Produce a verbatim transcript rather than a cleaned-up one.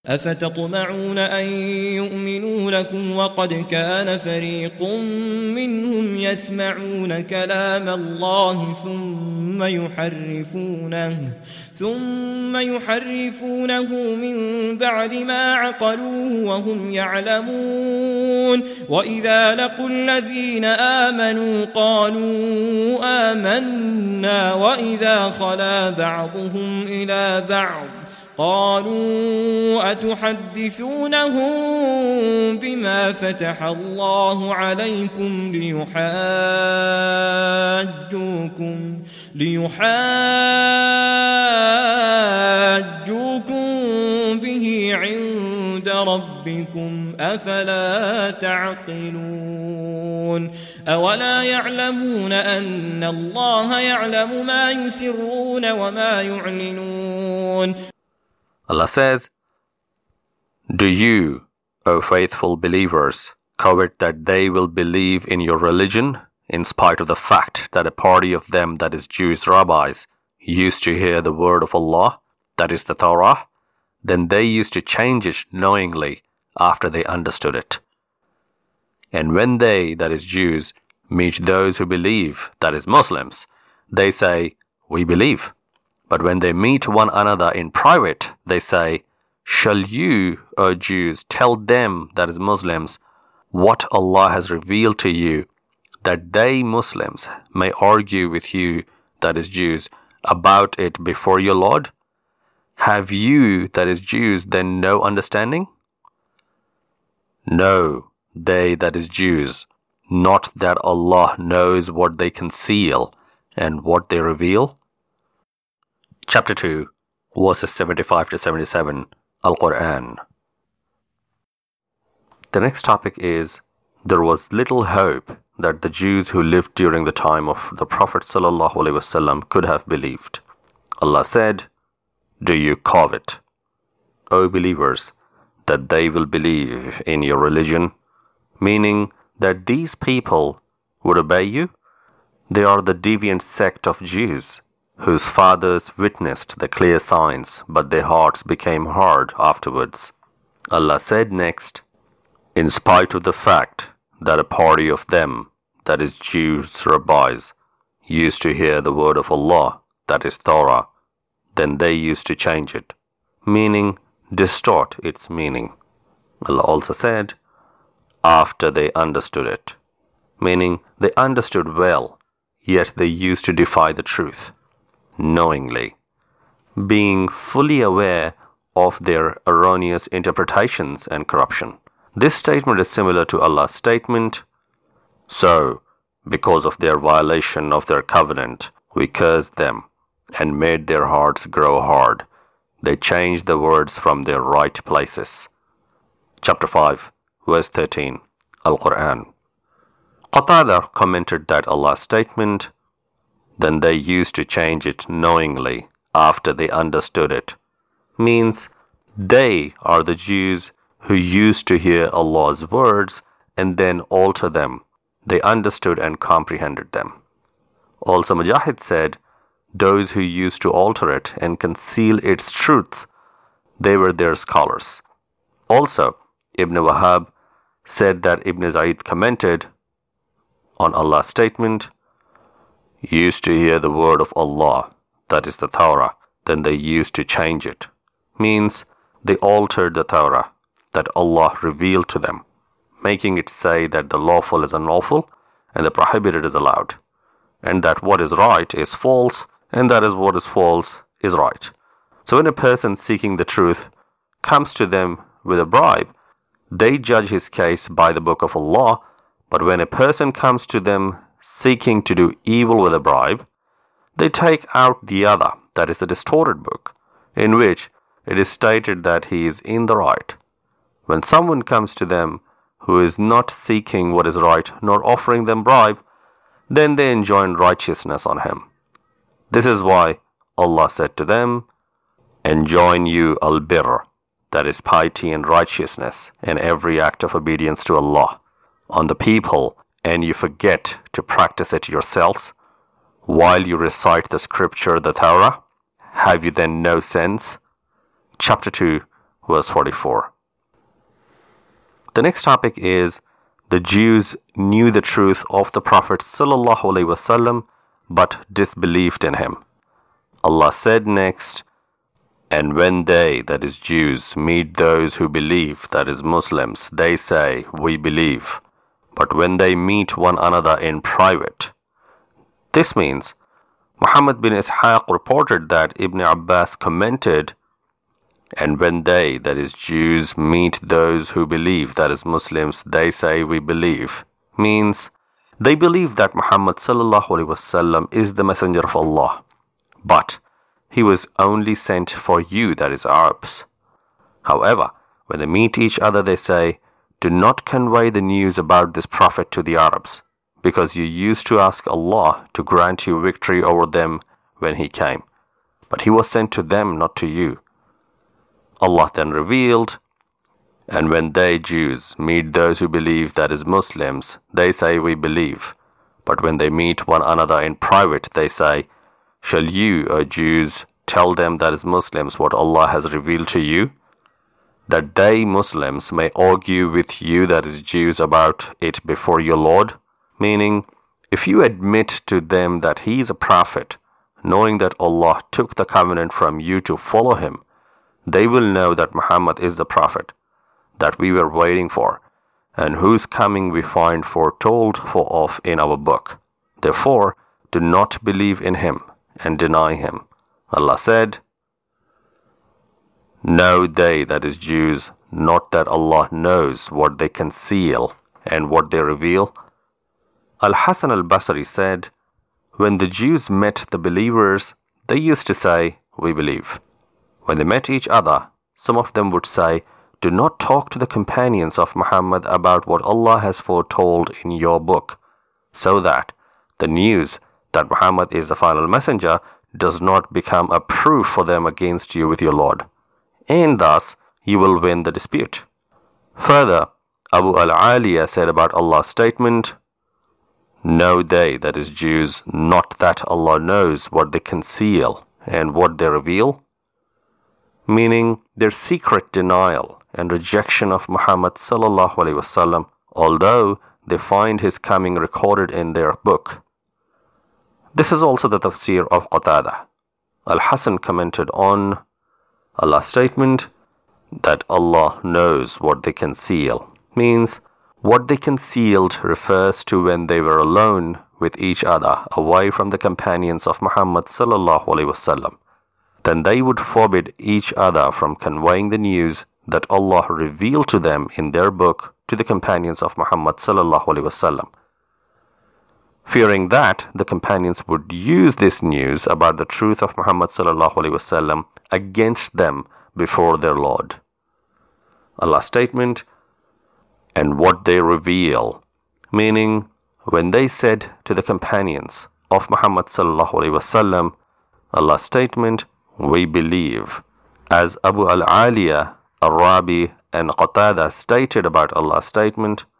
أفتطمعون أن يؤمنوا لكم وقد كان فريق منهم يسمعون كلام الله ثم يحرفونه ثم يحرفونه من بعد ما عقلوه وهم يعلمون وإذا لقوا الذين آمنوا قالوا آمنا وإذا خلا بعضهم إلى بعض قالوا أتحدثونهم بما فتح الله عليكم ليحاجوكم ليحاجوكم به عند ربكم أفلا تعقلون أولا يعلمون أن الله يعلم ما يسرون وما يعلنون. Allah says, "Do you, O faithful believers, covet that they will believe in your religion, in spite of the fact that a party of them, that is Jews, rabbis, used to hear the word of Allah, that is the Torah, then they used to change it knowingly after they understood it. And when they, that is Jews, meet those who believe, that is Muslims, they say, 'We believe.' But when they meet one another in private, they say, 'Shall you, O Jews, tell them, that is Muslims, what Allah has revealed to you, that they, Muslims, may argue with you, that is Jews, about it before your Lord? Have you, that is Jews, then no understanding?' No, they, that is Jews, not that Allah knows what they conceal and what they reveal." Chapter two, verses seventy-five to seventy-seven, Al-Quran. The next topic is, there was little hope that the Jews who lived during the time of the Prophet ﷺ could have believed. Allah said, "Do you covet, O believers, that they will believe in your religion?" Meaning that these people would obey you? They are the deviant sect of Jews, whose fathers witnessed the clear signs, but their hearts became hard afterwards. Allah said next, "In spite of the fact that a party of them, that is Jews, rabbis, used to hear the word of Allah, that is Torah, then they used to change it," meaning distort its meaning. Allah also said, "After they understood it," meaning they understood well, yet they used to defy the truth, knowingly, being fully aware of their erroneous interpretations and corruption. This statement is similar to Allah's statement, "So, because of their violation of their covenant, we cursed them and made their hearts grow hard. They changed the words from their right places." Chapter five, verse thirteen, Al-Quran. Qatada commented that Allah's statement, "Then they used to change it knowingly after they understood it," means they are the Jews who used to hear Allah's words and then alter them. They understood and comprehended them. Also Mujahid said, those who used to alter it and conceal its truths, they were their scholars. Also, Ibn Wahab said that Ibn Zayd commented on Allah's statement, "Used to hear the word of Allah, that is the Torah, then they used to change it," means they altered the Torah that Allah revealed to them, making it say that the lawful is unlawful and the prohibited is allowed, and that what is right is false, and that is what is false is right. So when a person seeking the truth comes to them with a bribe, they judge his case by the book of Allah, but when a person comes to them seeking to do evil with a bribe, they take out the other, that is the distorted book, in which it is stated that he is in the right. When someone comes to them who is not seeking what is right nor offering them bribe, then they enjoin righteousness on him. This is why Allah said to them, "Enjoin you al-birr," that is piety and righteousness and every act of obedience to Allah, on the people, and you forget to practice it yourselves, while you recite the scripture, the Torah. Have you then no sense? Chapter two, verse forty-four. The next topic is the Jews knew the truth of the Prophet sallallahu alaihi wasallam but disbelieved in him. Allah said next, "And when they, that is Jews, meet those who believe, that is Muslims, they say, 'We believe.' But when they meet one another in private." This means Muhammad bin Ishaq reported that Ibn Abbas commented, "And when they, that is Jews, meet those who believe, that is Muslims, they say, 'We believe,' means they believe that Muhammad sallallahu alaihi wasallam is the messenger of Allah, but he was only sent for you, that is Arabs. However, when they meet each other, they say, 'Do not convey the news about this prophet to the Arabs, because you used to ask Allah to grant you victory over them when he came. But he was sent to them, not to you.' Allah then revealed, 'And when they, Jews, meet those who believe, that is Muslims, they say, 'We believe.' But when they meet one another in private, they say, 'Shall you, O Jews, tell them, that is Muslims, what Allah has revealed to you?' That they, Muslims, may argue with you, that is Jews, about it before your Lord." Meaning, if you admit to them that he is a prophet, knowing that Allah took the covenant from you to follow him, they will know that Muhammad is the prophet that we were waiting for, and whose coming we find foretold for of in our book. Therefore, do not believe in him and deny him." Allah said, "Know they, that is Jews, not that Allah knows what they conceal and what they reveal?" Al-Hasan al-Basri said, "When the Jews met the believers, they used to say, 'We believe.' When they met each other, some of them would say, 'Do not talk to the companions of Muhammad about what Allah has foretold in your book, so that the news that Muhammad is the final messenger does not become a proof for them against you with your Lord, and thus you will win the dispute." Further, Abu al-Aliya said about Allah's statement, "Know they, that is Jews, not that Allah knows what they conceal and what they reveal?" Meaning their secret denial and rejection of Muhammad sallallahu alaihi wasallam, although they find his coming recorded in their book. This is also the tafsir of Qatada. Al-Hasan commented on Allah's statement that Allah knows what they conceal, means what they concealed refers to when they were alone with each other, away from the companions of Muhammad sallallahu alaihi wasallam. Then they would forbid each other from conveying the news that Allah revealed to them in their book to the companions of Muhammad sallallahu alaihi wasallam, fearing that the companions would use this news about the truth of Muhammad sallallahu alaihi wasallam against them before their Lord. Allah's statement, "And what they reveal," meaning when they said to the companions of Muhammad sallallahu alaihi wasallam, Allah's statement, "We believe," as Abu al-Aliya, Al-Rabi, and Qatada stated about Allah's statement,